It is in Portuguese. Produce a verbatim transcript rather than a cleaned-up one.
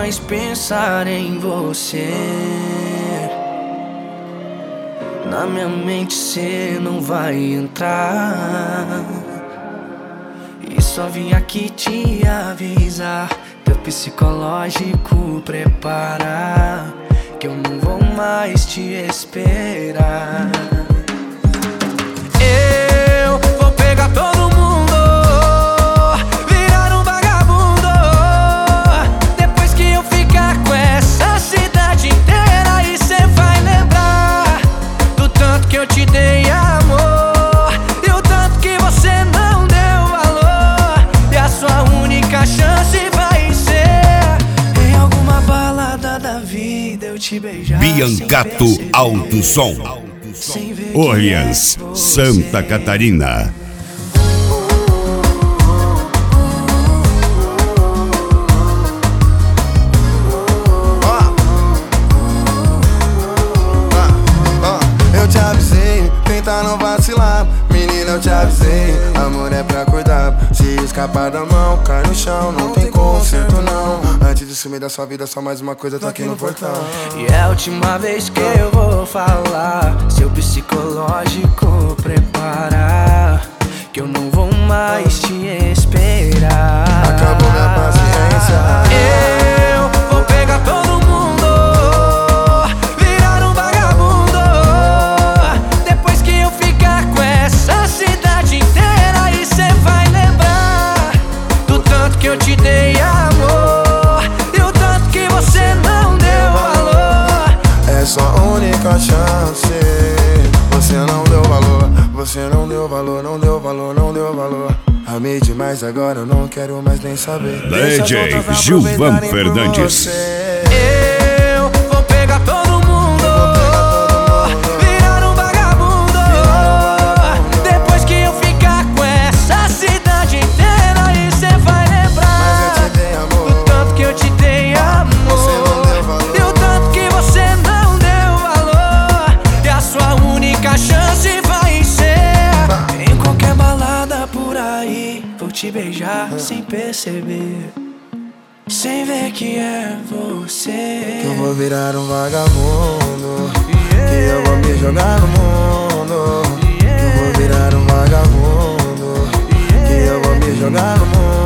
mais pensar em você. Na minha mente cê não vai entrar. E só vim aqui te avisar, teu psicológico prepara, que eu não vou mais te esperar. Eu vou pegar todo mundo, virar um vagabundo. Depois que eu ficar com essa cidade inteira, e cê vai lembrar do tanto que eu te dei amor, e o tanto que você não deu valor. E a sua única chance vai ser em alguma balada da vida eu te beijar. Biancato Alto Som, Orleans, Santa Catarina. Eu te avisei, tenta não vacilar. Menina, eu te avisei, amor é pra cuidar. Se escapar da mão, cai no chão, não tem conserto não. Antes de sumir da sua vida, só mais uma coisa, tô aqui no portão. E é a última vez que eu vou falar, seu psicológico prepara, que eu não vou mais te esperar. Acabou minha paciência. Eu vou pegar todo mundo, virar um vagabundo. Depois que eu ficar com essa cidade inteira, e cê vai lembrar do tanto que eu te dei amor, e o tanto que você não deu valor. É sua única chance. Você não deu valor, você não deu valor, não deu valor, não deu valor. Amei demais, agora eu não quero mais nem saber. D J Gilvan Fernandes. Eu vou pegar todo mundo, virar um vagabundo. Depois que eu ficar com essa cidade inteira, e cê vai lembrar do tanto que eu te dei amor, e o tanto que você não deu valor. E a sua única chance vai ser em qualquer balada por aí, vou te beijar sem perceber, sem ver que é você. Que eu vou virar um vagabundo, que eu vou me jogar no mundo. Que eu vou virar um vagabundo, que eu vou me jogar no mundo.